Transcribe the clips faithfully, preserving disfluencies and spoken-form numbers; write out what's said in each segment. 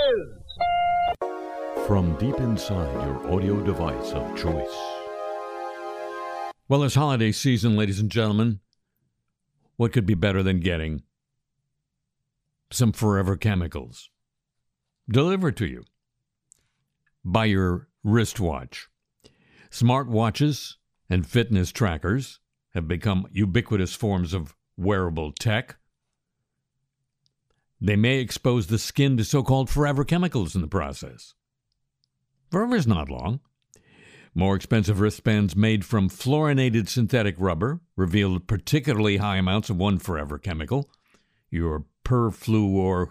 is. From deep inside your audio device of choice. Well, it's holiday season, ladies and gentlemen. What could be better than getting some Forever Chemicals delivered to you by your wristwatch? Smartwatches and fitness trackers have become ubiquitous forms of wearable tech. They may expose the skin to so-called forever chemicals in the process. Forever is not long. More expensive wristbands made from fluorinated synthetic rubber revealed particularly high amounts of one forever chemical, your perfluor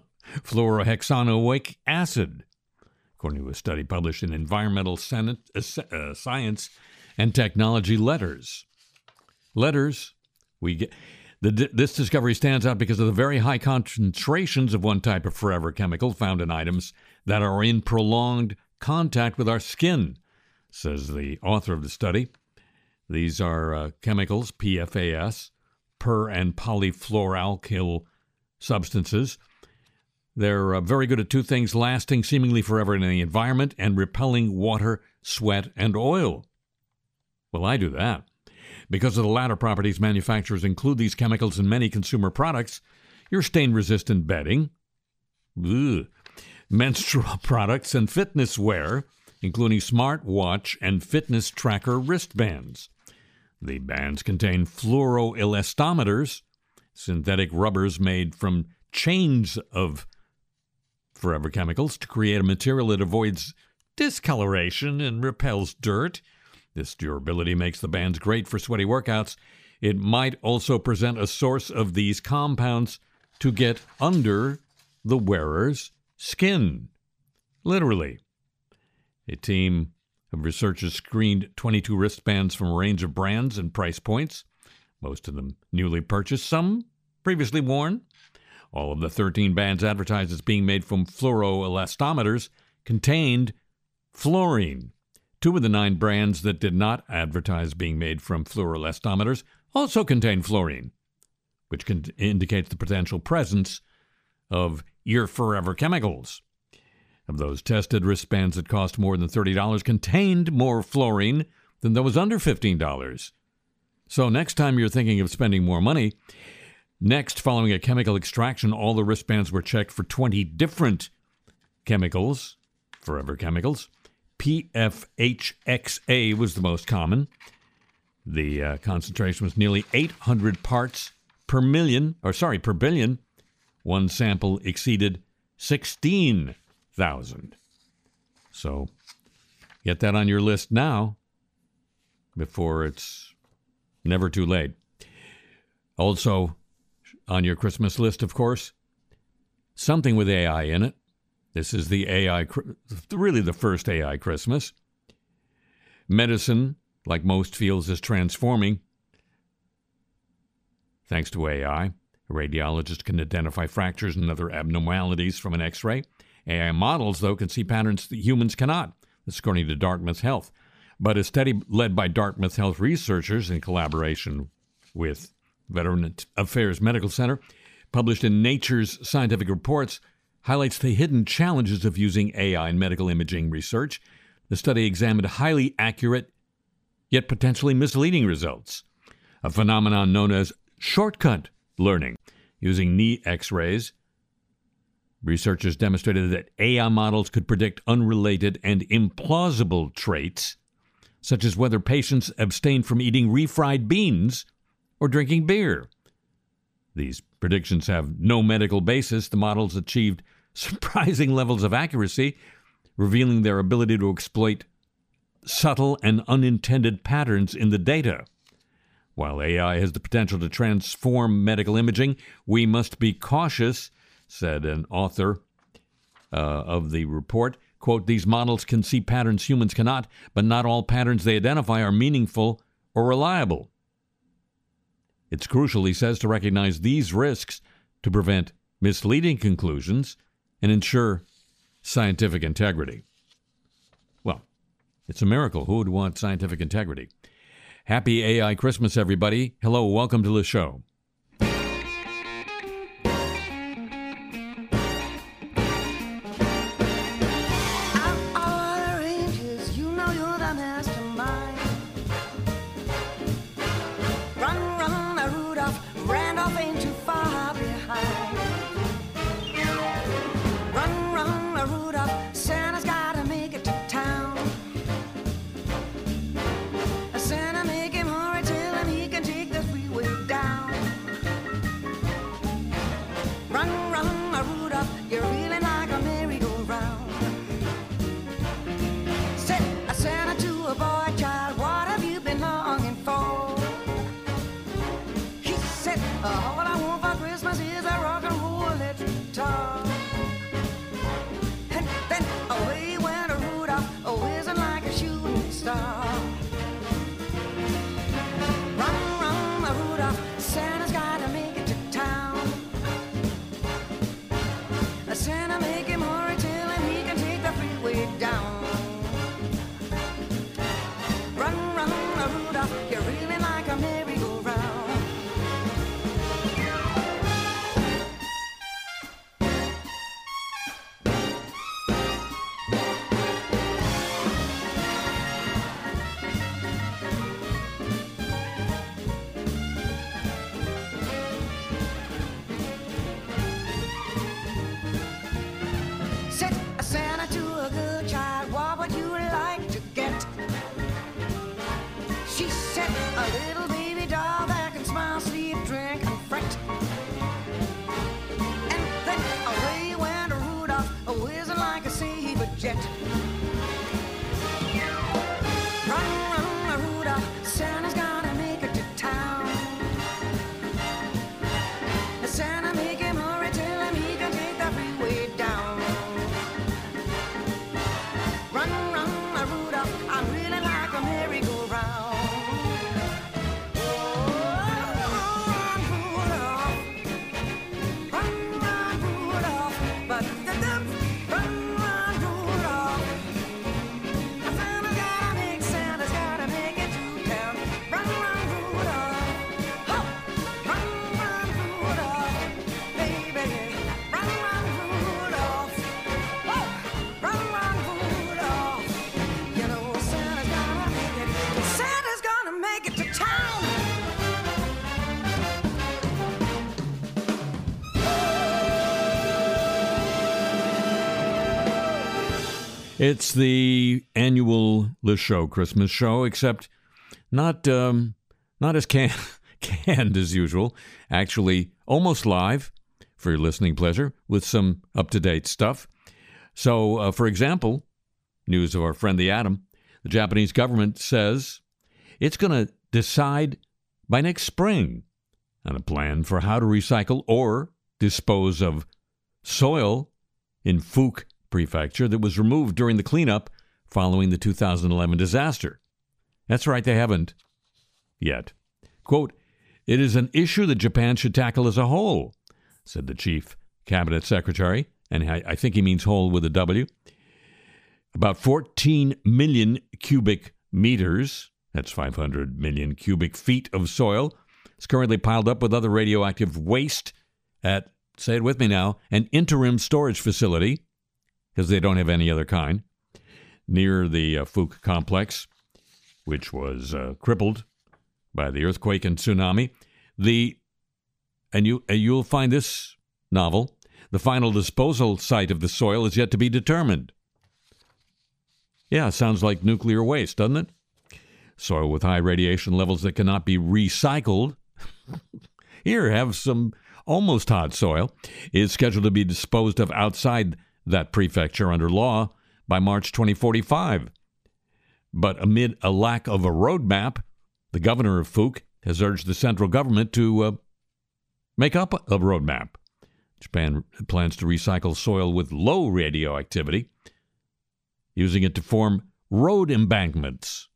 fluorohexanoic acid, according to a study published in Environmental Senate, uh, uh, Science and Technology Letters. Letters, we get the, this discovery stands out because of the very high concentrations of one type of forever chemical found in items that are in prolonged contact with our skin, says the author of the study. These are uh, chemicals, P F A S, per- and polyfluoroalkyl substances. They're uh, very good at two things: lasting seemingly forever in the environment and repelling water, sweat, and oil. Well, I do that. Because of the latter properties, manufacturers include these chemicals in many consumer products. Your stain-resistant bedding, ugh, menstrual products, and fitness wear, including smartwatch and fitness tracker wristbands. The bands contain fluoroelastometers, synthetic rubbers made from chains of forever chemicals to create a material that avoids discoloration and repels dirt. This durability makes the bands great for sweaty workouts. It might also present a source of these compounds to get under the wearer's skin. Literally. A team of researchers screened twenty-two wristbands from a range of brands and price points, most of them newly purchased, some previously worn. All of the thirteen bands advertised as being made from fluoroelastometers contained fluorine. Two of the nine brands that did not advertise being made from fluoroelastometers also contain fluorine, which can indicates the potential presence of your forever chemicals. Of those tested, wristbands that cost more than thirty dollars contained more fluorine than those under fifteen dollars. So next time you're thinking of spending more money, next, following a chemical extraction, all the wristbands were checked for twenty different chemicals, forever chemicals. P F H X A was the most common. The uh, concentration was nearly eight hundred parts per million, or sorry, per billion. One sample exceeded sixteen thousand. So get that on your list now before it's never too late. Also on your Christmas list, of course, something with A I in it. This is the A I, really the first A I Christmas. Medicine, like most fields, is transforming. Thanks to A I, a radiologist can identify fractures and other abnormalities from an X-ray. A I models, though, can see patterns that humans cannot. That's according to Dartmouth Health. But a study led by Dartmouth Health researchers in collaboration with Veterans Affairs Medical Center, published in Nature's Scientific Reports, highlights the hidden challenges of using A I in medical imaging research. The study examined highly accurate, yet potentially misleading results, a phenomenon known as shortcut learning. Using knee X-rays, researchers demonstrated that A I models could predict unrelated and implausible traits, such as whether patients abstain from eating refried beans or drinking beer. These predictions have no medical basis. The models achieved surprising levels of accuracy, revealing their ability to exploit subtle and unintended patterns in the data. While A I has the potential to transform medical imaging, we must be cautious, said an author uh, of the report. Quote, these models can see patterns humans cannot, but not all patterns they identify are meaningful or reliable. It's crucial, he says, to recognize these risks to prevent misleading conclusions and ensure scientific integrity. Well, it's a miracle. Who would want scientific integrity? Happy A I Christmas, everybody. Hello, welcome to the show. make him hurry, tell him he can take the freeway down. Run, run, Rudolph, you're reeling like a merry-go-round. Said a Santa to a good child, what would you like to get? She said, a little baby doll that can smile, sleep, drink, and fret. And then away went Rudolph, a whizzing like a saber jet. Run, run, Rudolph, Santa's gonna make it to town. Santa, make him hurry, tell him he can take the freeway down. Run, run, Rudolph, I'm reeling like a merry-go-round. It's the annual Le Show Christmas show, except not um, not as can- canned as usual. Actually, almost live for your listening pleasure with some up-to-date stuff. So, uh, for example, news of our friend the Atom. The Japanese government says it's going to decide by next spring on a plan for how to recycle or dispose of soil in Fuke Prefecture that was removed during the cleanup following the two thousand eleven disaster. That's right, they haven't yet. Quote, "It is an issue that Japan should tackle as a whole," said the chief cabinet secretary, and I, I think he means whole with a W. About fourteen million cubic meters, that's five hundred million cubic feet of soil, is currently piled up with other radioactive waste at, say it with me now, an interim storage facility, because they don't have any other kind, near the uh, Fuke complex, which was uh, crippled by the earthquake and tsunami. The and you and you'll find this novel. The final disposal site of the soil is yet to be determined. Yeah, sounds like nuclear waste, doesn't it? Soil with high radiation levels that cannot be recycled. Here, have some almost hot soil. Is scheduled to be disposed of outside that prefecture under law by March twenty forty-five. But amid a lack of a roadmap, the governor of Fuke has urged the central government to uh, make up a roadmap. Japan plans to recycle soil with low radioactivity, using it to form road embankments.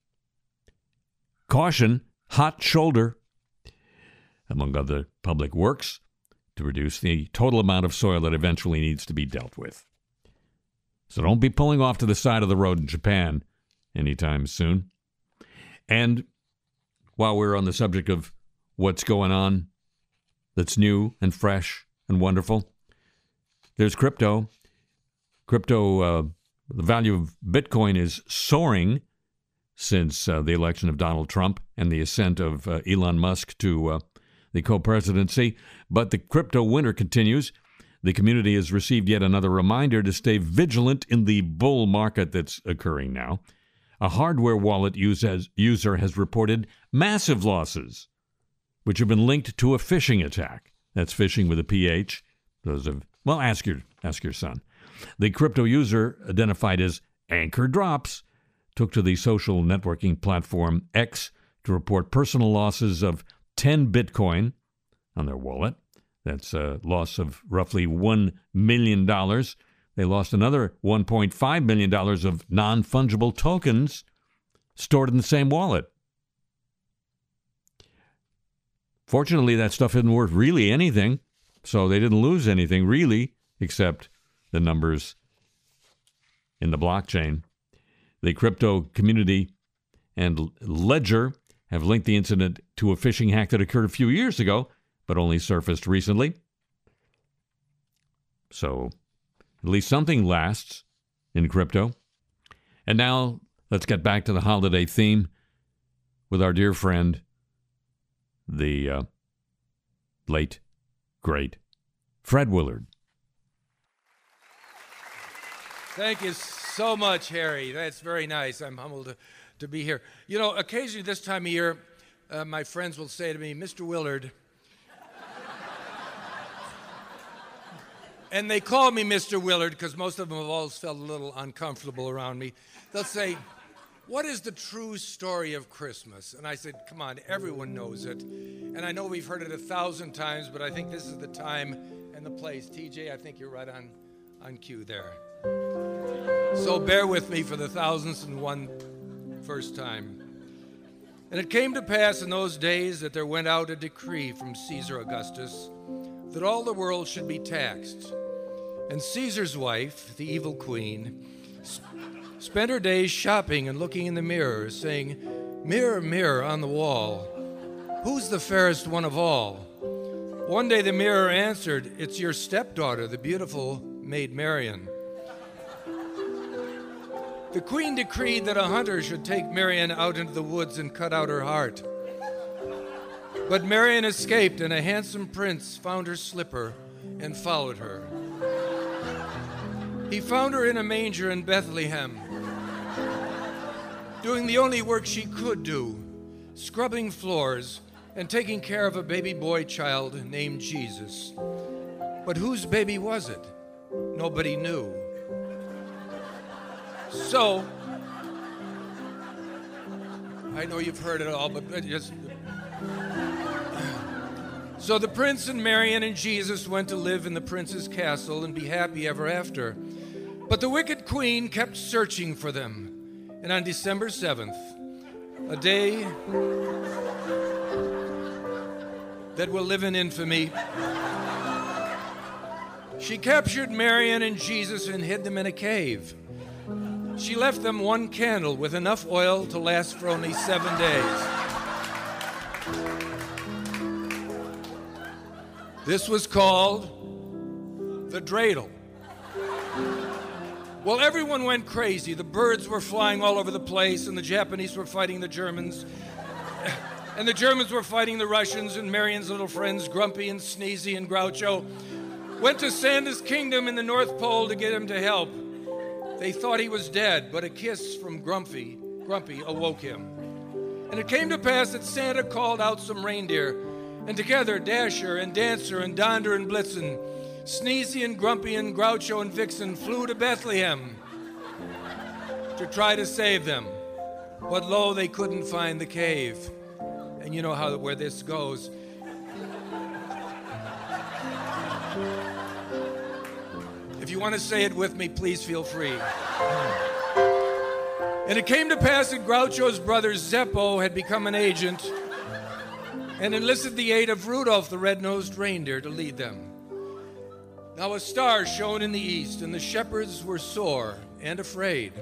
Caution, hot shoulder, among other public works, to reduce the total amount of soil that eventually needs to be dealt with. So don't be pulling off to the side of the road in Japan anytime soon. And while we're on the subject of what's going on that's new and fresh and wonderful, there's crypto. Crypto, uh, the value of Bitcoin is soaring since uh, the election of Donald Trump and the ascent of uh, Elon Musk to uh, the co-presidency. But the crypto winter continues. The community has received yet another reminder to stay vigilant in the bull market that's occurring now. A hardware wallet user has reported massive losses, which have been linked to a phishing attack. That's phishing with a P H. Those of well, ask your ask your son. The crypto user, identified as Anchor Drops, took to the social networking platform X to report personal losses of ten Bitcoin on their wallet. That's a loss of roughly one million dollars. They lost another one point five million dollars of non-fungible tokens stored in the same wallet. Fortunately, that stuff isn't worth really anything, so they didn't lose anything really, except the numbers in the blockchain. The crypto community and Ledger have linked the incident to a phishing hack that occurred a few years ago, but only surfaced recently. So at least something lasts in crypto. And now let's get back to the holiday theme with our dear friend, the uh, late, great Fred Willard. Thank you so much, Harry. That's very nice. I'm humbled to, to be here. You know, occasionally this time of year, uh, my friends will say to me, Mister Willard, and they call me Mister Willard because most of them have always felt a little uncomfortable around me. They'll say, what is the true story of Christmas? And I said, come on, everyone knows it. And I know we've heard it a thousand times, but I think this is the time and the place. T J, I think you're right on, on cue there. So bear with me for the thousandth and one first time. And it came to pass in those days that there went out a decree from Caesar Augustus that all the world should be taxed. And Caesar's wife, the evil queen, sp- spent her days shopping and looking in the mirror, saying, mirror, mirror on the wall, who's the fairest one of all? One day the mirror answered, it's your stepdaughter, the beautiful Maid Marian. The queen decreed that a hunter should take Marian out into the woods and cut out her heart. But Marian escaped, and a handsome prince found her slipper and followed her. He found her in a manger in Bethlehem, doing the only work she could do, scrubbing floors and taking care of a baby boy child named Jesus. But whose baby was it? Nobody knew. So, I know you've heard it all, but just... So the prince and Marian and Jesus went to live in the prince's castle and be happy ever after. But the wicked queen kept searching for them. And on December seventh, a day that will live in infamy, she captured Marian and Jesus and hid them in a cave. She left them one candle with enough oil to last for only seven days. This was called the dreidel. Well, everyone went crazy. The birds were flying all over the place, and the Japanese were fighting the Germans, and the Germans were fighting the Russians, and Marian's little friends, Grumpy and Sneezy and Groucho, went to Santa's kingdom in the North Pole to get him to help. They thought he was dead, but a kiss from Grumpy, Grumpy awoke him. And it came to pass that Santa called out some reindeer, and together Dasher and Dancer and Donder and Blitzen, Sneezy and Grumpy and Groucho and Vixen flew to Bethlehem to try to save them. But lo, they couldn't find the cave. And you know how where this goes. If you want to say it with me, please feel free. And it came to pass that Groucho's brother Zeppo had become an agent and enlisted the aid of Rudolph the red-nosed reindeer to lead them. Now a star shone in the east, and the shepherds were sore and afraid.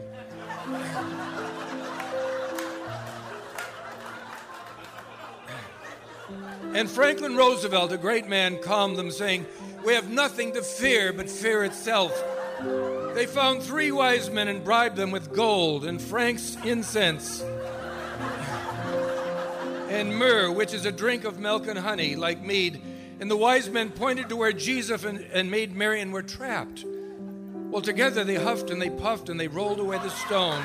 And Franklin Roosevelt, a great man, calmed them, saying, we have nothing to fear but fear itself. They found three wise men and bribed them with gold and Frank's incense and myrrh, which is a drink of milk and honey, like mead. And the wise men pointed to where Jesus and, and Maid Marian were trapped. Well, together they huffed and they puffed and they rolled away the stone.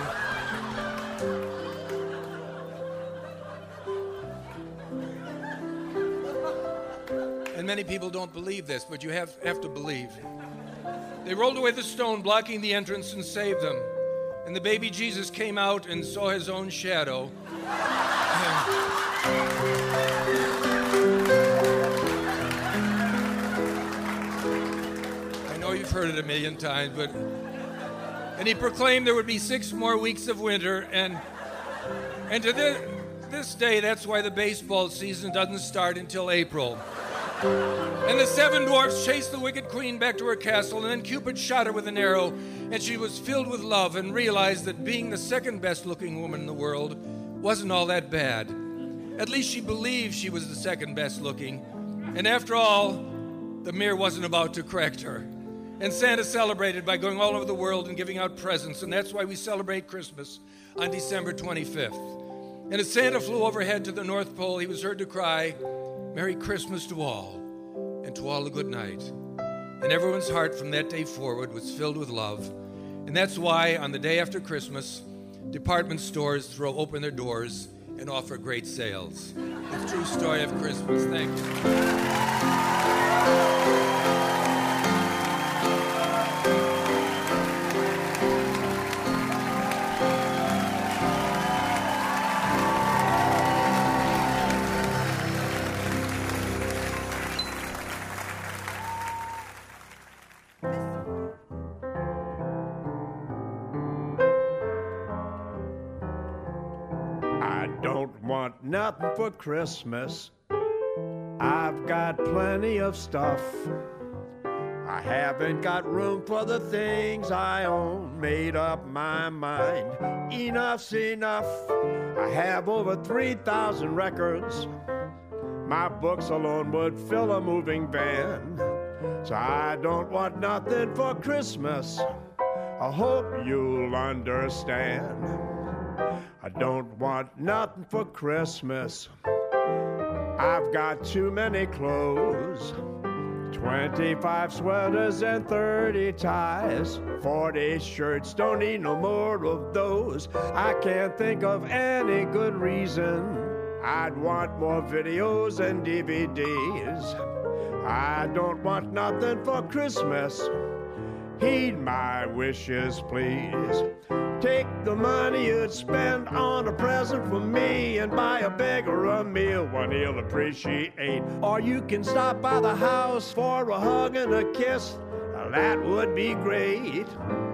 And many people don't believe this, but you have, have to believe. They rolled away the stone, blocking the entrance, and saved them. And the baby Jesus came out and saw his own shadow. I know you've heard it a million times, but... And he proclaimed there would be six more weeks of winter, and and to this, this day, that's why the baseball season doesn't start until April. And the seven dwarfs chased the wicked queen back to her castle, and then Cupid shot her with an arrow, and she was filled with love and realized that being the second best looking woman in the world wasn't all that bad. At least she believed she was the second best looking. And after all, the mirror wasn't about to correct her. And Santa celebrated by going all over the world and giving out presents, and that's why we celebrate Christmas on December twenty-fifth. And as Santa flew overhead to the North Pole, he was heard to cry, "Merry Christmas to all, and to all a good night." And everyone's heart from that day forward was filled with love. And that's why on the day after Christmas, department stores throw open their doors and offer great sales. It's a true story of Christmas. Thank you. Nothing for Christmas. I've got plenty of stuff. I haven't got room for the things I own. Made up my mind, enough's enough. I have over three thousand records. My books alone would fill a moving van. So I don't want nothing for Christmas. I hope you'll understand. I don't want nothing for Christmas. I've got too many clothes. twenty-five sweaters and thirty ties. forty shirts, don't need no more of those. I can't think of any good reason I'd want more videos and D V Ds. I don't want nothing for Christmas. Heed my wishes, please. Take the money you'd spend on a present for me and buy a beggar a meal, one he'll appreciate. Or you can stop by the house for a hug and a kiss. Now that would be great.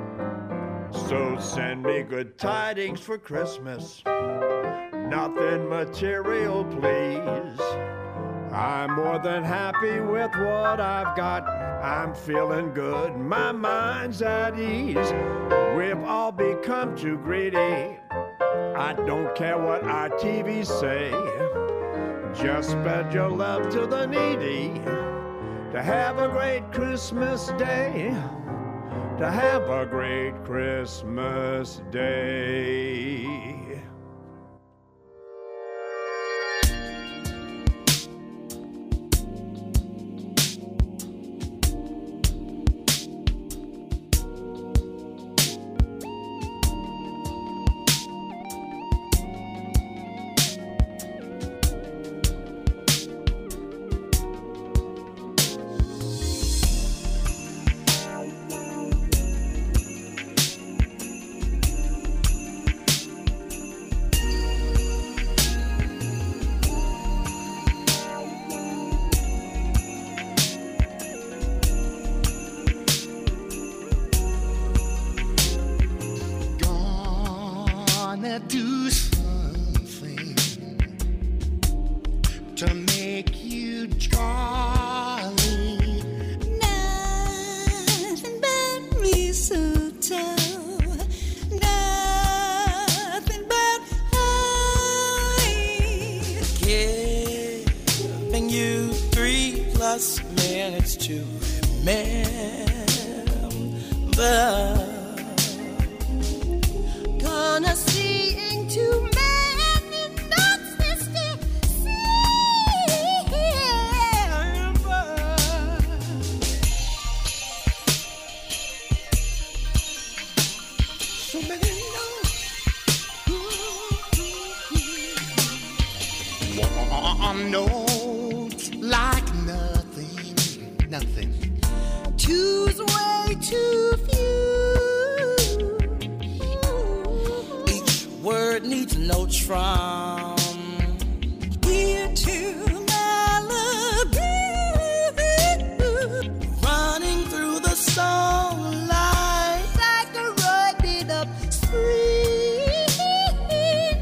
So send me good tidings for Christmas. Nothing material, please. I'm more than happy with what I've got. I'm feeling good, my mind's at ease. We've all become too greedy. I don't care what our T Vs say. Just spread your love to the needy. To have a great Christmas day. To have a great Christmas day.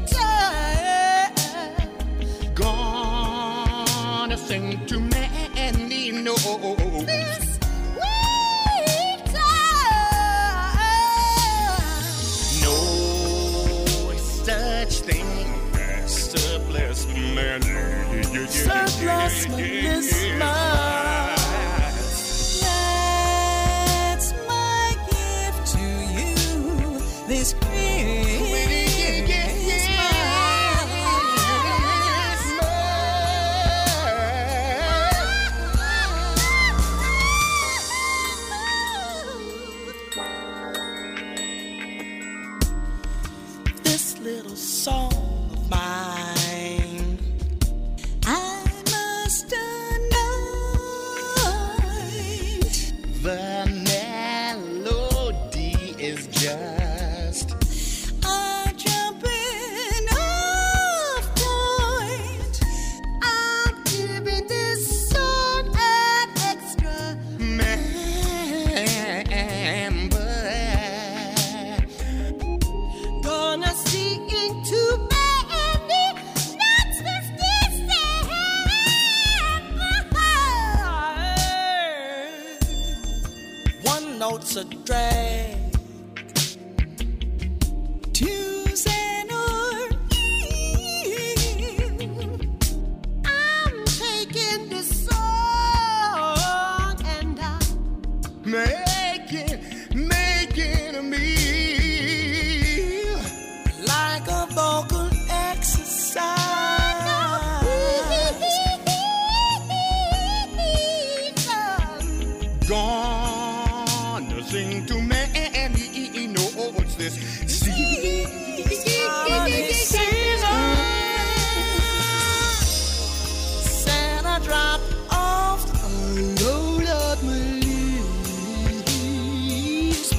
Sing to man trust me this much. That's my gift to you this Christmas. This little song of mine, I must anoint. The melody is just a jumping off point. I'm giving this song an extra member. Gonna sing into many notes this December. One note's a drag. Two's an ordeal. I'm taking this song and I'm Making, making a meal. like a vocal exercise. Gonna sing to many notes this Holiday season. Santa dropped off a load of leaves.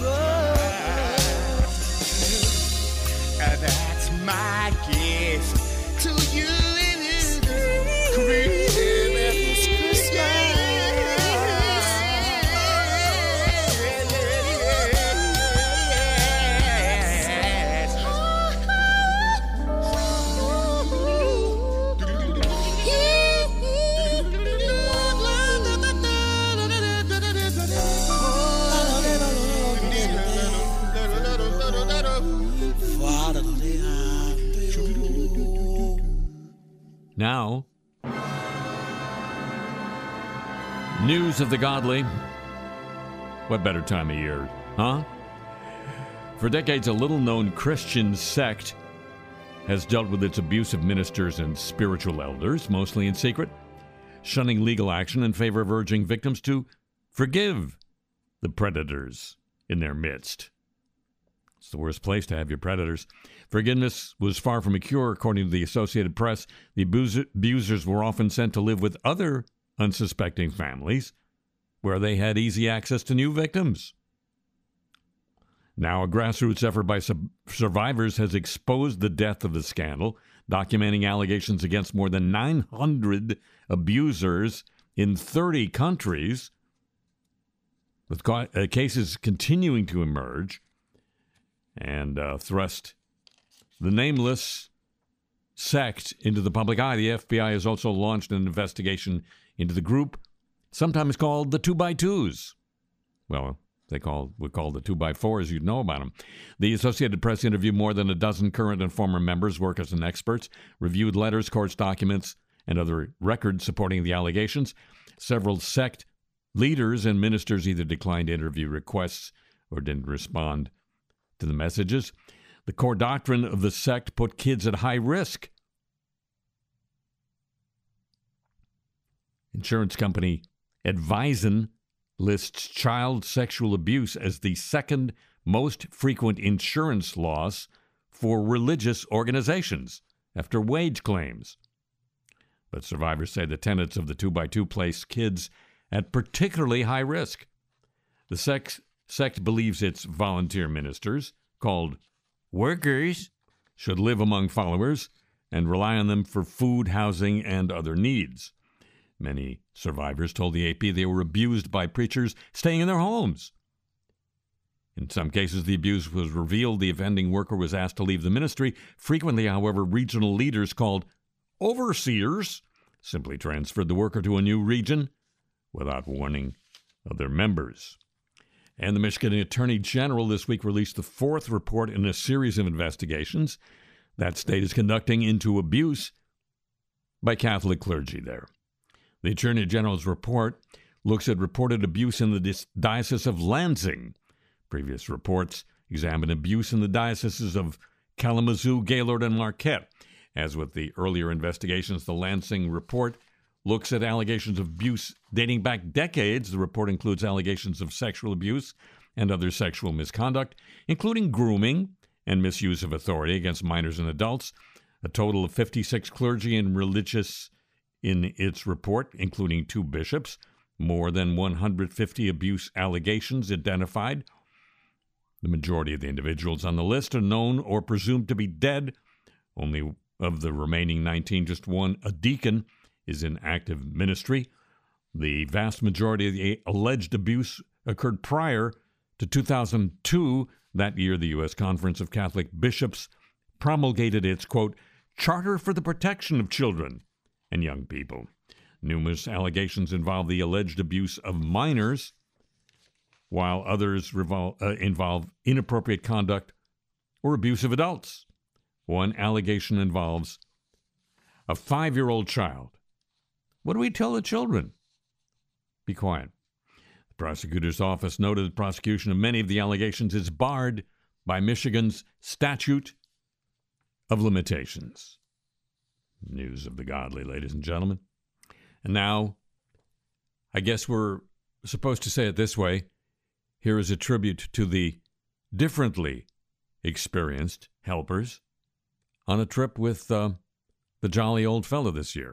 That's my gift to you this Christmas. Now, news of the godly. What better time of year, huh? For decades, a little-known Christian sect has dealt with its abusive ministers and spiritual elders, mostly in secret, shunning legal action in favor of urging victims to forgive the predators in their midst. It's the worst place to have your predators. Forgiveness was far from a cure, according to the Associated Press. The abuser, abusers were often sent to live with other unsuspecting families, where they had easy access to new victims. Now, a grassroots effort by sub- survivors has exposed the depth of the scandal, documenting allegations against more than nine hundred abusers in thirty countries, with ca- uh, cases continuing to emerge and uh, thrust the nameless sect into the public eye. The F B I has also launched an investigation into the group, sometimes called the two by twos. Well, they call we call the two by fours. You'd know about them. The Associated Press interviewed more than a dozen current and former members, workers, and experts, reviewed letters, court documents, and other records supporting the allegations. Several sect leaders and ministers either declined interview requests or didn't respond to the messages. The core doctrine of the sect put kids at high risk. Insurance company Advisen lists child sexual abuse as the second most frequent insurance loss for religious organizations after wage claims. But survivors say the tenets of the two by two place kids at particularly high risk. The sect, sect believes its volunteer ministers, called workers, should live among followers and rely on them for food, housing, and other needs. Many survivors told the A P they were abused by preachers staying in their homes. In some cases, the abuse was revealed. The offending worker was asked to leave the ministry. Frequently, however, regional leaders called overseers simply transferred the worker to a new region without warning other members. And the Michigan Attorney General this week released the fourth report in a series of investigations that state is conducting into abuse by Catholic clergy there. The Attorney General's report looks at reported abuse in the dis- Diocese of Lansing. Previous reports examine abuse in the dioceses of Kalamazoo, Gaylord, and Marquette. As with the earlier investigations, the Lansing report looks at allegations of abuse dating back decades. The report includes allegations of sexual abuse and other sexual misconduct, including grooming and misuse of authority against minors and adults. A total of fifty-six clergy and religious in its report, including two bishops. More than one hundred fifty abuse allegations identified. The majority of the individuals on the list are known or presumed to be dead. Only of the remaining nineteen, just one, a deacon, is in active ministry. The vast majority of the alleged abuse occurred prior to two thousand two. That year, the U S Conference of Catholic Bishops promulgated its, quote, Charter for the Protection of Children and Young People. Numerous allegations involve the alleged abuse of minors, while others revol- uh, involve inappropriate conduct or abuse of adults. One allegation involves a five-year-old child. What do we tell the children? Be quiet. The prosecutor's office noted that prosecution of many of the allegations is barred by Michigan's statute of limitations. News of the godly, ladies and gentlemen. And now, I guess we're supposed to say it this way. Here is a tribute to the differently experienced helpers on a trip with uh, the jolly old fellow this year.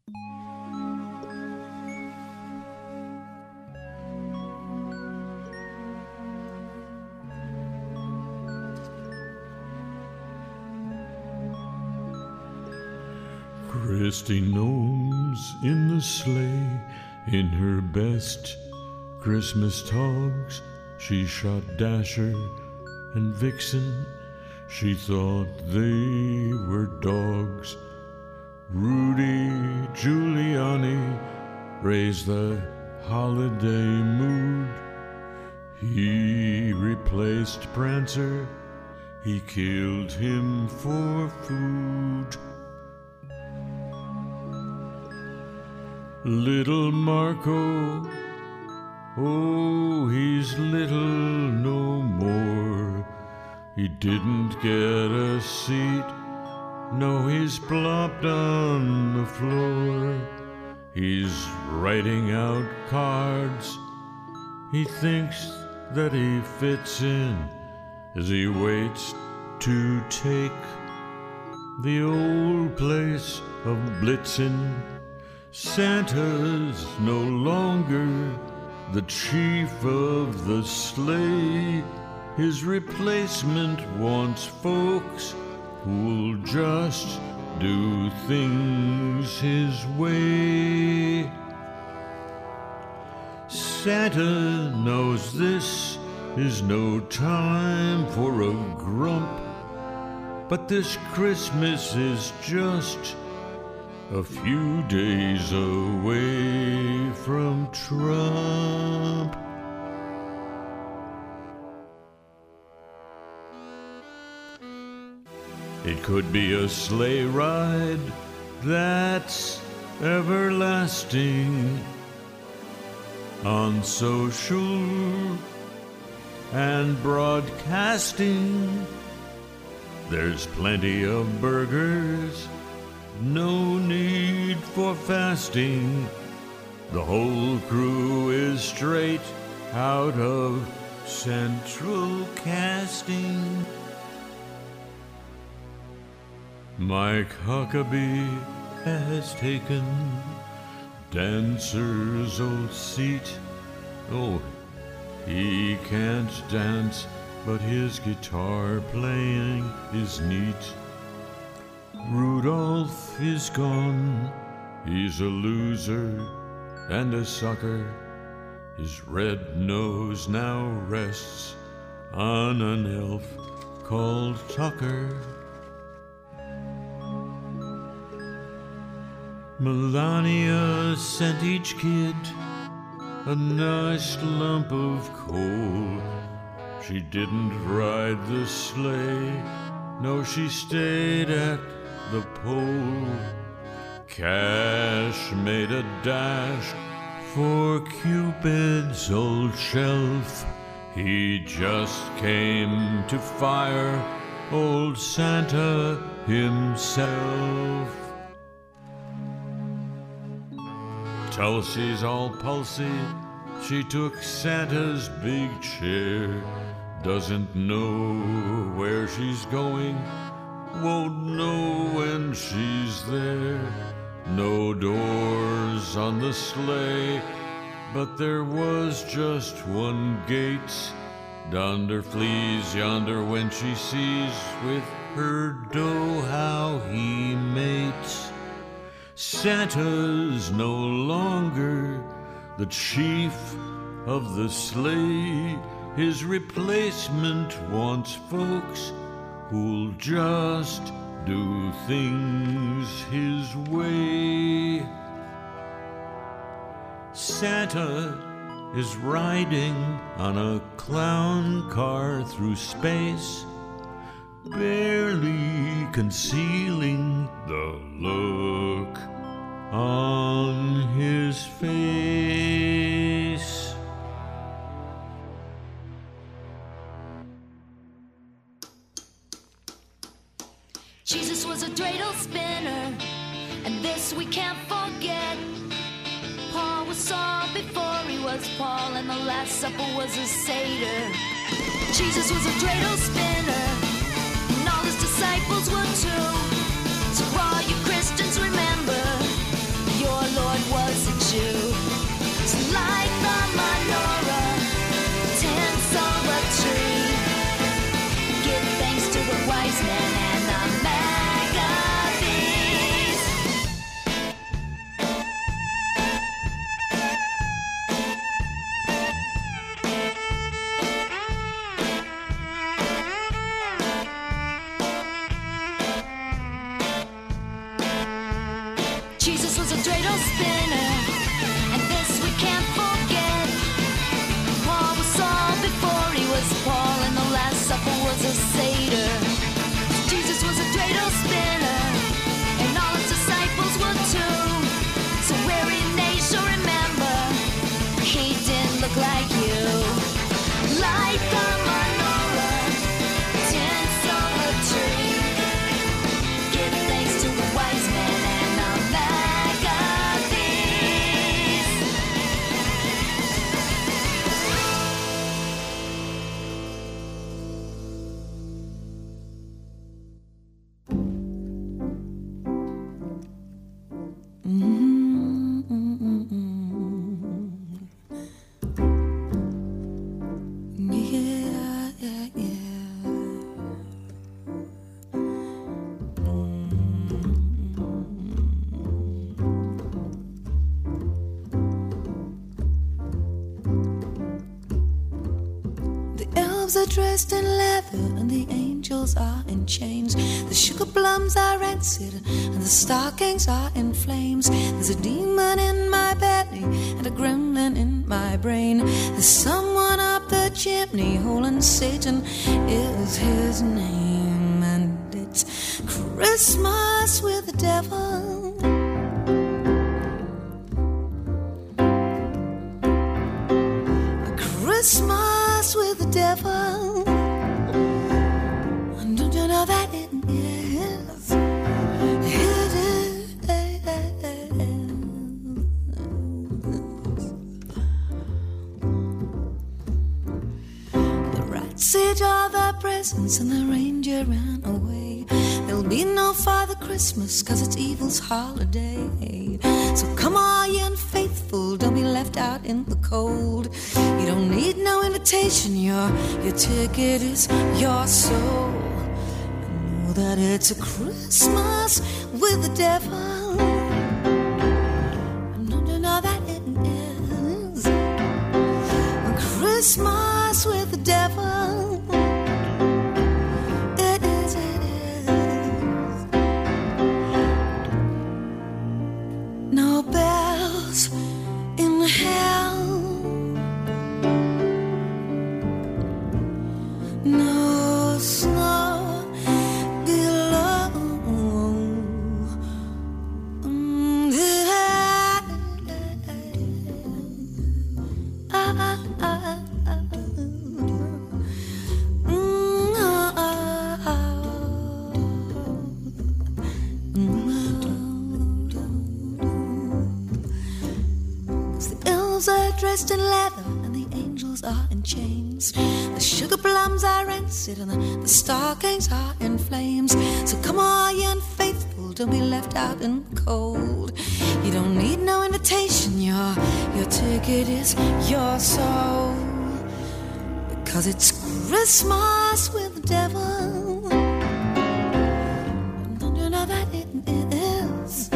Christy Gnomes in the sleigh, in her best Christmas togs, she shot Dasher and Vixen. She thought they were dogs. Rudy Giuliani raised the holiday mood. He replaced Prancer. He killed him for food. Little Marco, oh, he's little no more. He didn't get a seat, no, he's plopped on the floor. He's writing out cards, he thinks that he fits in as he waits to take the old place of Blitzen. Santa's no longer the chief of the sleigh. His replacement wants folks who'll just do things his way. Santa knows this is no time for a grump, but this Christmas is just a few days away from Trump. It could be a sleigh ride that's everlasting on social and broadcasting. There's plenty of burgers, no need for fasting. The whole crew is straight out of Central Casting. Mike Huckabee has taken Dancer's old seat. Oh, he can't dance, but his guitar playing is neat. Rudolph is gone, he's a loser and a sucker. His red nose now rests on an elf called Tucker. Melania sent each kid a nice lump of coal. She didn't ride the sleigh, no, she stayed at the pole. Cash made a dash for Cupid's old shelf. He just came to fire old Santa himself. Tulsi's all pulsy, she took Santa's big chair. Doesn't know where she's going, won't know when she's there. No doors on the sleigh, but there was just one gate. Donder flees yonder when she sees with her dough how he mates. Santa's no longer the chief of the sleigh. His replacement wants folks who'll just do things his way. Santa is riding on a clown car through space, barely concealing the look on his face. Jesus was a dreidel spinner, and this we can't forget. Paul was Saul before he was Paul, and the Last Supper was a Seder. Jesus was a dreidel spinner, and all his disciples were too. So all you Christians remember, your Lord was a Jew. So like the menorah, tents on a tree, give thanks to the wise men and the Maccabees. Jesus was a dreidel spinner, and this we can't forget. Paul was Saul before he was Paul, and the Last Supper was a Seder. Jesus was a dreidel spinner, and all his disciples were too. So weary nation, remember, he didn't look like you. Like the menorah, tents on the tree, give thanks to the wise men and the Maccabees. Yeah, yeah, yeah. The elves are dressed in leather, and the angels are in chains. The sugar plums are rancid, and the stockings are in flames. There's a demon in my belly, and a gremlin in my brain. There's someone up the chimney, holding Satan is his name. And it's Christmas with the devil. Christmas with the devil. Don't you know that it is? It is. The rat siege all the presents, and the reindeer ran away. There'll be no Father Christmas, 'cause it's evil's holiday. So come on, you unfaithful, don't be left out in the cold. You don't need no invitation, your, your ticket is your soul. Know that it's a Christmas with the devil. Don't you know that it is a Christmas with the devil? It is, it is. No bells in hell, no snow below. dressed in leather and the angels are in chains. The sugar plums are rancid and the, the stockings are in flames. So come on, you unfaithful, don't be left out in the cold. You don't need no invitation, your, your ticket is your soul. Because it's Christmas with the devil. Don't you know that it is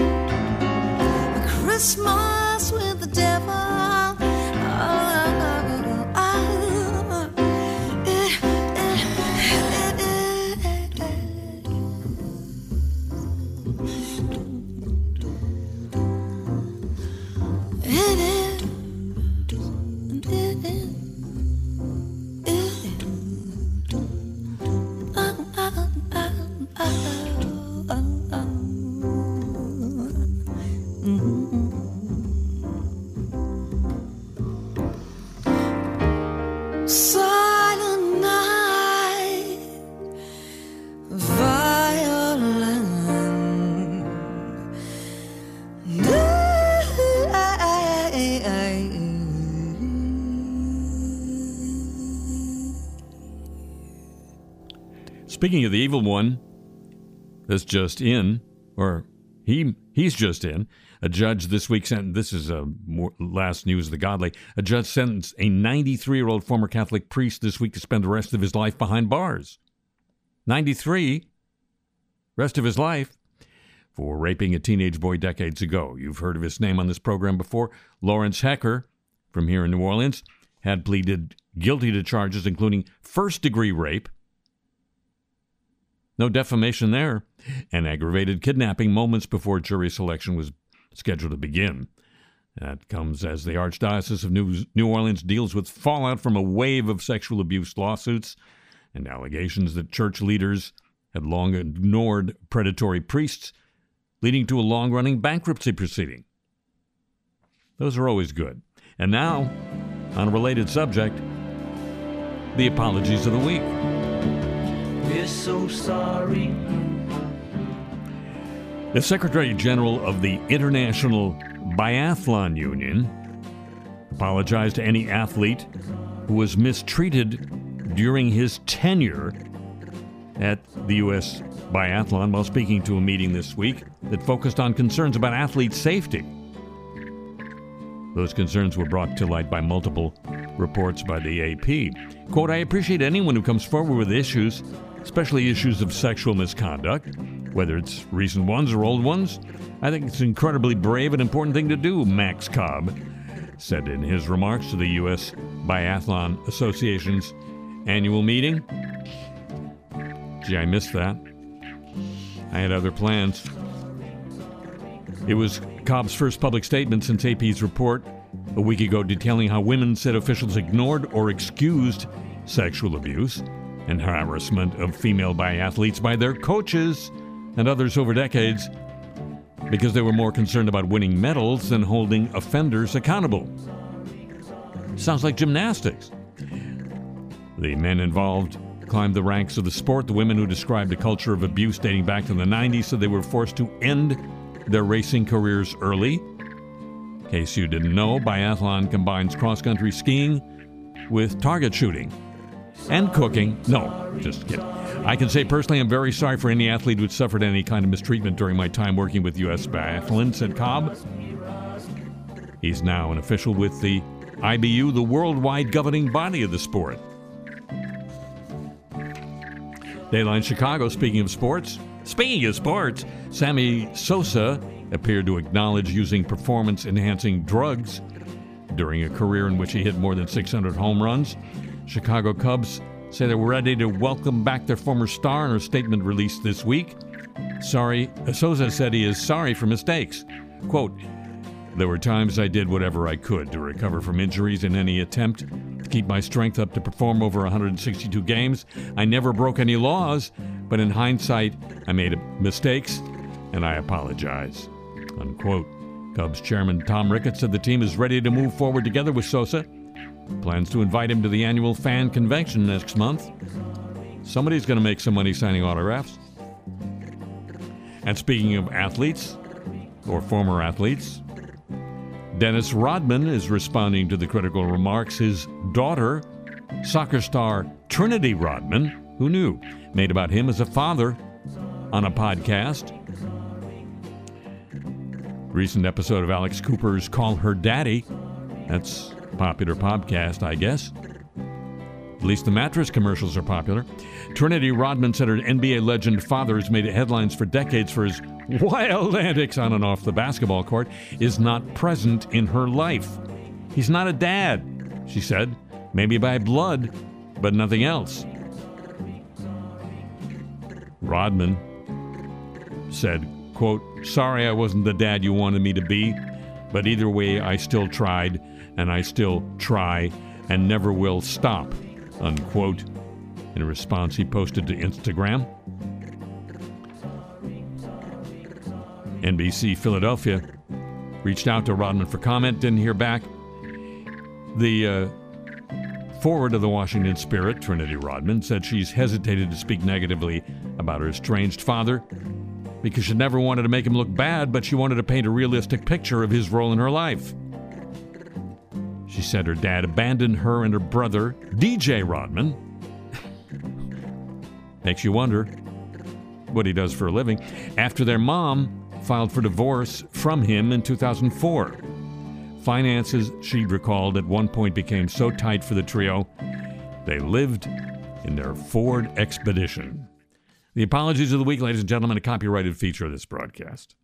Christmas with the devil? Oh, oh, oh, eh, eh, eh, Silent night, violin. Speaking of the evil one that's just in, or he he's just in, a judge this week sent, this is a more, last news of the godly, a judge sentenced a ninety-three-year-old former Catholic priest this week to spend the rest of his life behind bars. ninety-three, rest of his life, for raping a teenage boy decades ago. You've heard of his name on this program before. Lawrence Hecker, from here in New Orleans, had pleaded guilty to charges including first-degree rape, no defamation there, and aggravated kidnapping moments before jury selection was scheduled to begin. That comes as the Archdiocese of New, New Orleans deals with fallout from a wave of sexual abuse lawsuits and allegations that church leaders had long ignored predatory priests, leading to a long-running bankruptcy proceeding. Those are always good. And now, on a related subject, the apologies of the week. We're so sorry. The Secretary General of the International Biathlon Union apologized to any athlete who was mistreated during his tenure at the U S Biathlon while speaking to a meeting this week that focused on concerns about athlete safety. Those concerns were brought to light by multiple reports by the A P. Quote, I appreciate anyone who comes forward with issues, especially issues of sexual misconduct, whether it's recent ones or old ones. I think it's an incredibly brave and important thing to do, Max Cobb said in his remarks to the U S Biathlon Association's annual meeting. Gee, I missed that. I had other plans. It was Cobb's first public statement since A P's report a week ago detailing how women said officials ignored or excused sexual abuse and harassment of female biathletes by their coaches and others over decades because they were more concerned about winning medals than holding offenders accountable. Sounds like gymnastics. The men involved climbed the ranks of the sport. The women, who described a culture of abuse dating back to the nineties, said they were forced to end their racing careers early. In case you didn't know, biathlon combines cross-country skiing with target shooting and cooking. No, just kidding. I can say personally I'm very sorry for any athlete who suffered any kind of mistreatment during my time working with U S Biathlon, said Cobb. He's now an official with the I B U, the worldwide governing body of the sport. Dayline Chicago, speaking of sports, speaking of sports, Sammy Sosa appeared to acknowledge using performance-enhancing drugs during a career in which he hit more than six hundred home runs. Chicago Cubs say they were ready to welcome back their former star in a statement released this week. Sorry, Sosa said he is sorry for mistakes. Quote, there were times I did whatever I could to recover from injuries in any attempt to keep my strength up to perform over one hundred sixty-two games. I never broke any laws, but in hindsight, I made mistakes, and I apologize. Unquote. Cubs chairman Tom Ricketts said the team is ready to move forward together with Sosa. Plans to invite him to the annual fan convention next month. Somebody's going to make some money signing autographs. And speaking of athletes, or former athletes, Dennis Rodman is responding to the critical remarks his daughter, soccer star Trinity Rodman, who knew, made about him as a father on a podcast. Recent episode of Alex Cooper's Call Her Daddy. That's a popular podcast, I guess. At least the mattress commercials are popular. Trinity Rodman said her N B A legend father, who's made headlines for decades for his wild antics on and off the basketball court, is not present in her life. He's not a dad, she said. Maybe by blood, but nothing else. Rodman said, quote, "Sorry I wasn't the dad you wanted me to be, but either way I still tried, and I still try, and never will stop," unquote. In a response he posted to Instagram. N B C Philadelphia reached out to Rodman for comment, didn't hear back. The uh, forward of the Washington Spirit, Trinity Rodman, said she's hesitated to speak negatively about her estranged father because she never wanted to make him look bad, but she wanted to paint a realistic picture of his role in her life. She said her dad abandoned her and her brother, D J Rodman. Makes you wonder what he does for a living. After their mom filed for divorce from him in two thousand four. Finances, she recalled, at one point became so tight for the trio, they lived in their Ford Expedition. The apologies of the week, ladies and gentlemen, a copyrighted feature of this broadcast.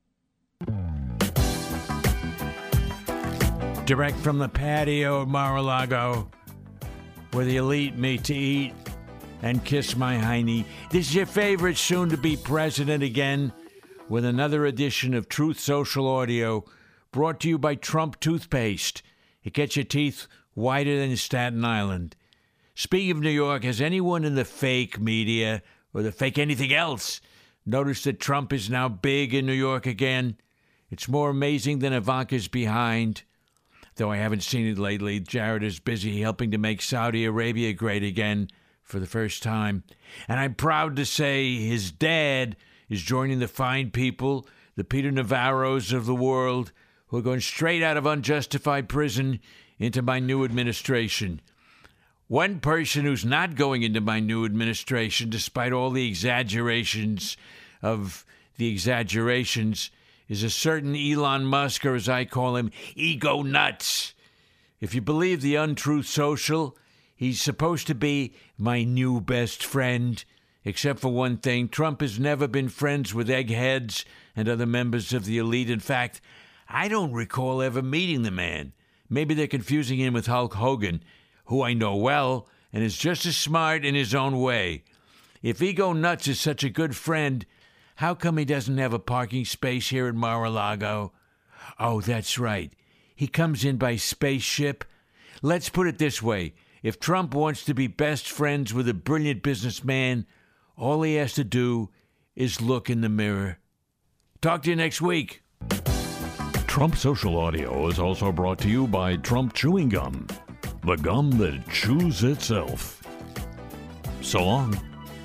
Direct from the patio of Mar-a-Lago, where the elite meet to eat and kiss my hiney. This is your favorite soon-to-be president again, with another edition of Truth Social Audio, brought to you by Trump Toothpaste. It gets your teeth whiter than Staten Island. Speaking of New York, has anyone in the fake media, or the fake anything else, noticed that Trump is now big in New York again? It's more amazing than Ivanka's behind. Though I haven't seen it lately, Jared is busy helping to make Saudi Arabia great again for the first time. And I'm proud to say his dad is joining the fine people, the Peter Navarros of the world, who are going straight out of unjustified prison into my new administration. One person who's not going into my new administration, despite all the exaggerations of the exaggerations, is a certain Elon Musk, or as I call him, Ego Nuts. If you believe the Untruth Social, he's supposed to be my new best friend. Except for one thing, Trump has never been friends with eggheads and other members of the elite. In fact, I don't recall ever meeting the man. Maybe they're confusing him with Hulk Hogan, who I know well and is just as smart in his own way. If Ego Nuts is such a good friend, how come he doesn't have a parking space here in Mar-a-Lago? Oh, that's right. He comes in by spaceship. Let's put it this way. If Trump wants to be best friends with a brilliant businessman, all he has to do is look in the mirror. Talk to you next week. Trump Social Audio is also brought to you by Trump Chewing Gum, the gum that chews itself. So long.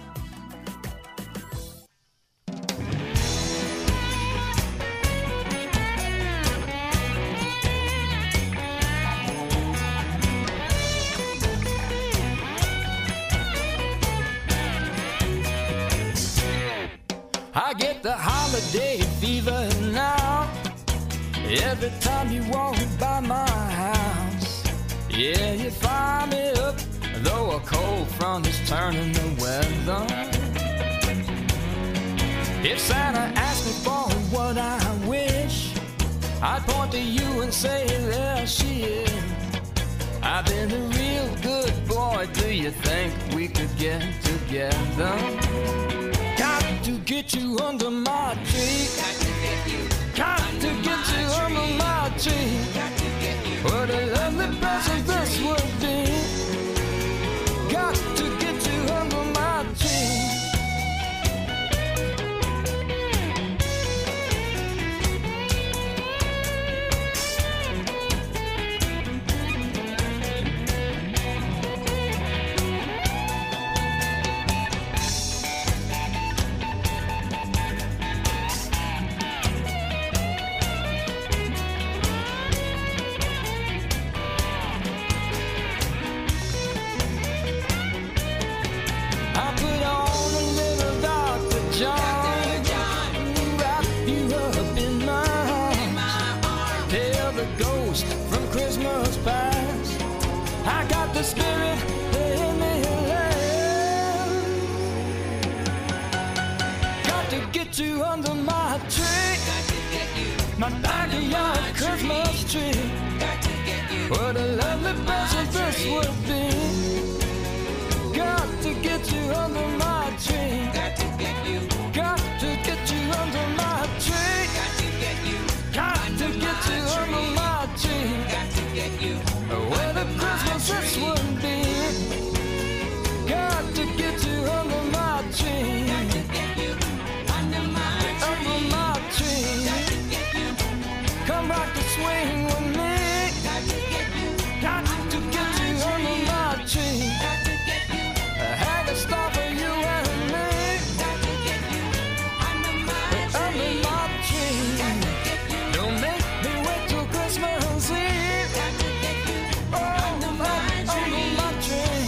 I get the holiday fever now every time you walk by my house. Yeah, you fire me up, though a cold front is turning the weather. If Santa asked me for what I wish, I'd point to you and say, there she is. I've been a real good boy, do you think we could get together? Got to get you under my tree. Got to get you, Got to get you under my tree. Got to get you. What a lovely present this would be. Got to get you under my tree. my backyard Christmas tree. What a lovely present this would be. Got to get you under my tree. Got to get you. Got to get you under my tree. Got to get you. Got to get you under my tree. Got to get you. What a Christmas this would be. Got to get you under my tree. Got to get you under my tree. Under my tree. Got to get you. Come rock the swing with me. Got to get you. Got to get you under my tree. Got to get you. Hang a star for you and me. Got to get you under my tree. Under my tree. Got to get you. Don't make me wait till Christmas Eve. Got to get you under my tree. Under my tree.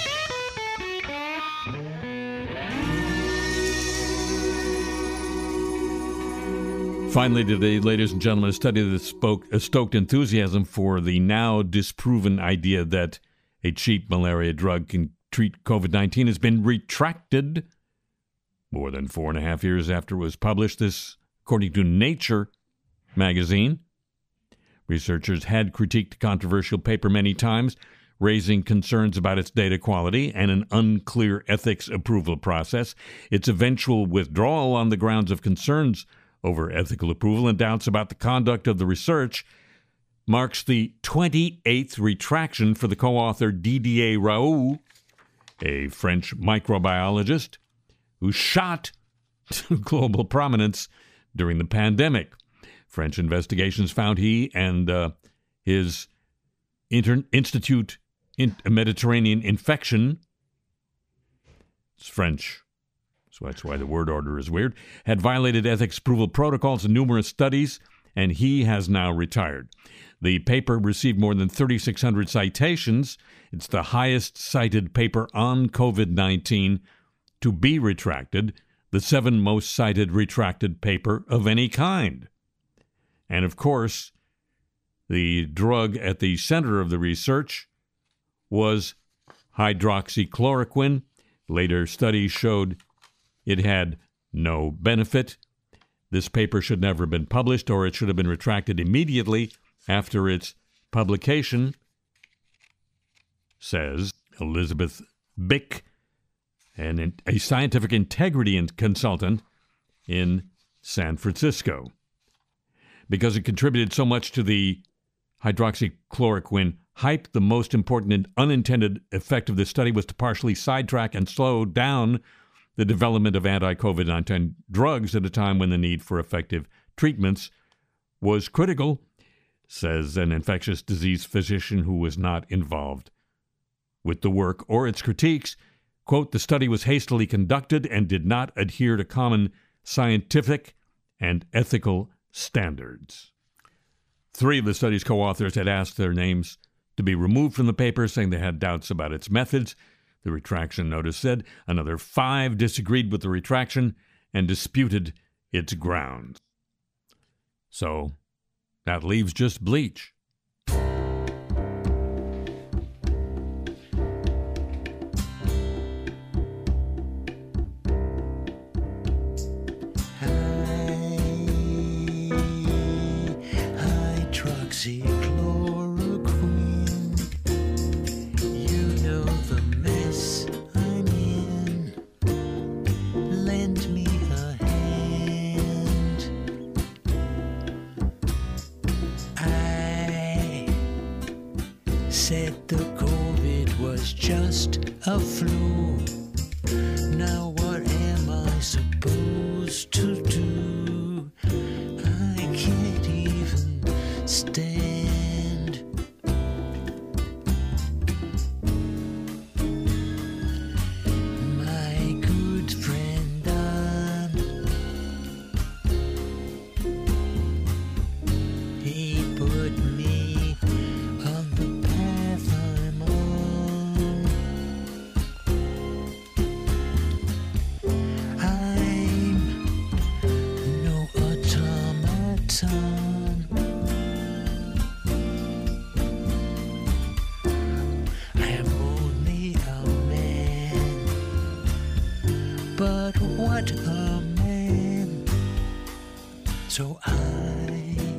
Finally today, ladies and gentlemen, a study that spoke, uh, stoked enthusiasm for the now disproven idea that a cheap malaria drug can treat covid nineteen has been retracted more than four and a half years after it was published. This, according to Nature magazine. Researchers had critiqued the controversial paper many times, raising concerns about its data quality and an unclear ethics approval process. Its eventual withdrawal on the grounds of concerns over ethical approval and doubts about the conduct of the research marks the twenty-eighth retraction for the co-author Didier Raoult, a French microbiologist who shot to global prominence during the pandemic. French investigations found he and uh, his Inter- Institute in Mediterranean Infection, it's French, so that's why the word order is weird, had violated ethics approval protocols in numerous studies, and he has now retired. The paper received more than thirty-six hundred citations. It's the highest cited paper on covid nineteen to be retracted, the seventh most cited retracted paper of any kind. And of course, the drug at the center of the research was hydroxychloroquine. Later studies showed it had no benefit. This paper should never have been published, or it should have been retracted immediately after its publication, says Elizabeth Bick, an, a scientific integrity consultant in San Francisco. Because it contributed so much to the hydroxychloroquine hype, the most important and unintended effect of this study was to partially sidetrack and slow down the development of anti-covid nineteen drugs at a time when the need for effective treatments was critical, says an infectious disease physician who was not involved with the work or its critiques. Quote, the study was hastily conducted and did not adhere to common scientific and ethical standards. Three of the study's co-authors had asked their names to be removed from the paper, saying they had doubts about its methods. The retraction notice said another five disagreed with the retraction and disputed its grounds. So that leaves just bleach. Said the COVID was just a flu. Now what am I supposed to do? I can't even stand. My good friend Don, he put me on the path I'm on. I'm no automaton. I am only a man, but what a man. So I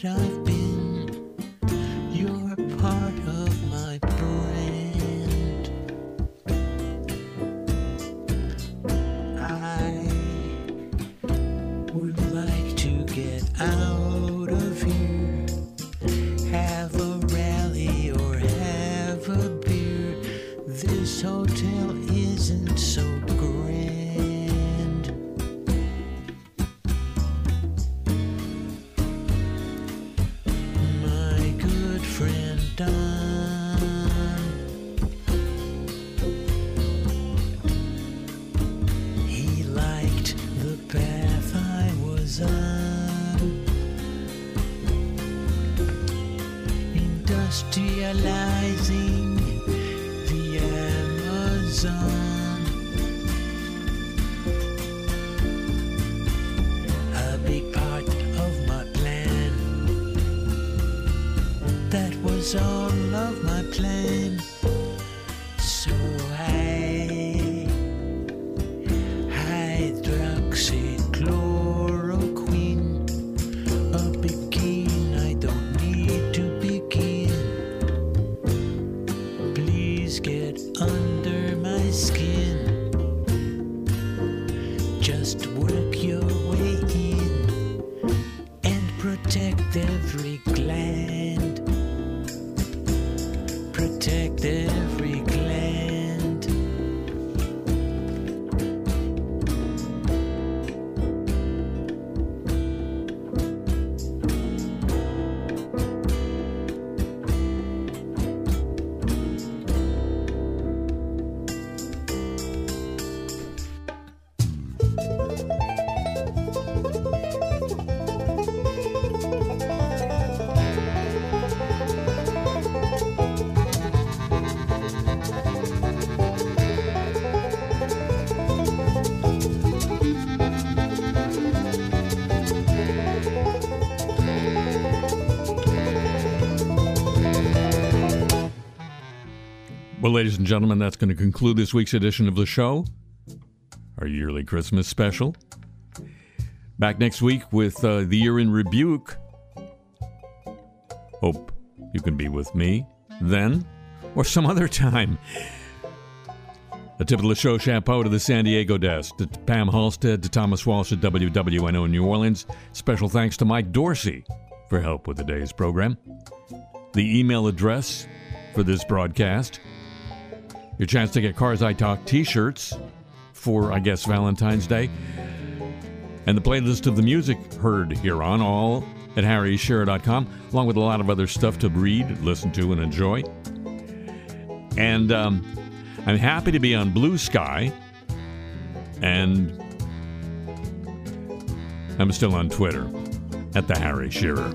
that I've been. You're part of my brand. I would like to get out of here, have a rally or have a beer. This hotel isn't so grand. My good friend Don, he liked the path I was on, industrializing the Amazon. A big part of my plan. That was all of my plan. So I hydroxychloroquine. A begin, I don't need to begin. Please get under my skin. Just work your way in and protect every gland. Protect every gland. Well, ladies and gentlemen, that's going to conclude this week's edition of the show, our yearly Christmas special. Back next week with uh, the Year in Rebuke. Hope you can be with me then or some other time. A tip of the show chapeau to the San Diego desk, to Pam Halstead, to Thomas Walsh at W W N O New Orleans. Special thanks to Mike Dorsey for help with today's program. The email address for this broadcast, your chance to get Cars I Talk t-shirts for, I guess, Valentine's Day, and the playlist of the music heard here on, all at harry shearer dot com, along with a lot of other stuff to read, listen to, and enjoy. And um, I'm happy to be on Blue Sky, and I'm still on Twitter at the Harry Shearer.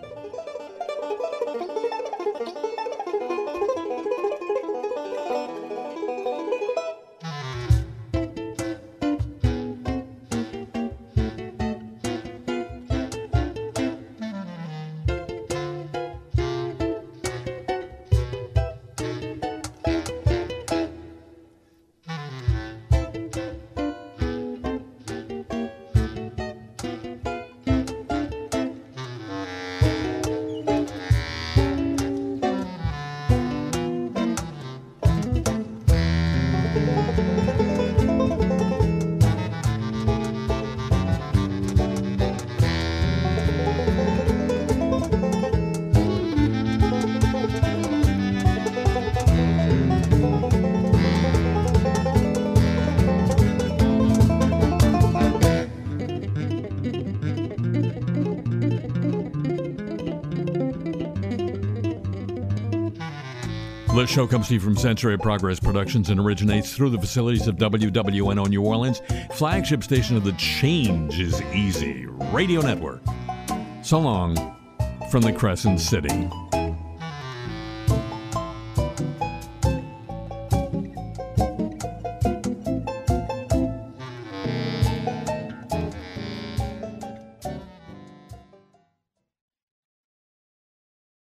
This show comes to you from Century of Progress Productions and originates through the facilities of W W N O New Orleans, flagship station of the Change is Easy radio network. So long from the Crescent City.